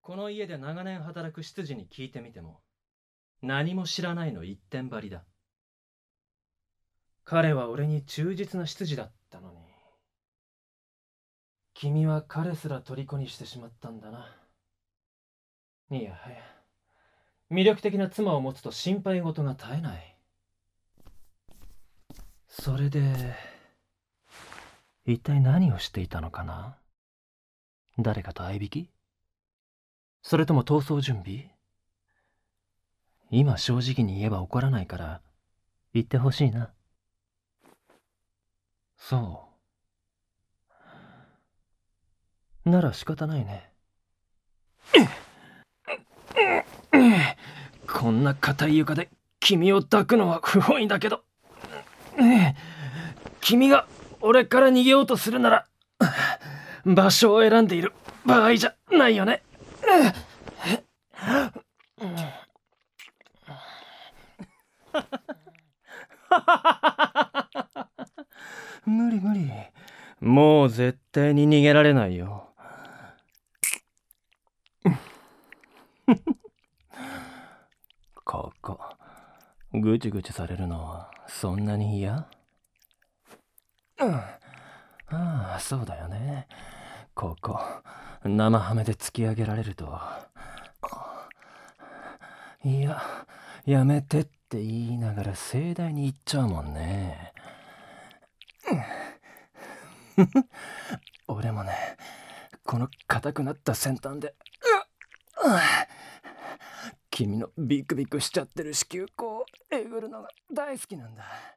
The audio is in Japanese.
この家で長年働く執事に聞いてみても、何も知らないの一点張りだ。彼は俺に忠実な執事だったのに、君は彼すら虜にしてしまったんだな。いやはや、魅力的な妻を持つと心配事が絶えない。それで、一体何をしていたのかな？誰かと相引き？それとも逃走準備？今正直に言えば怒らないから言ってほしいな。そう。なら仕方ないね。こんな硬い床で君を抱くのは不本意だけど、君が俺から逃げようとするなら場所を選んでいる場合じゃないよね。無理無理。もう絶対に逃げられないよ。ここ、ぐちぐちされるのそんなに嫌？ああ、そうだよね。ここ、生ハメで突き上げられると。いや、やめてって言いながら盛大に言っちゃうもんね。俺もね、この硬くなった先端で、君のビクビクしちゃってる子宮口をえぐるのが大好きなんだ。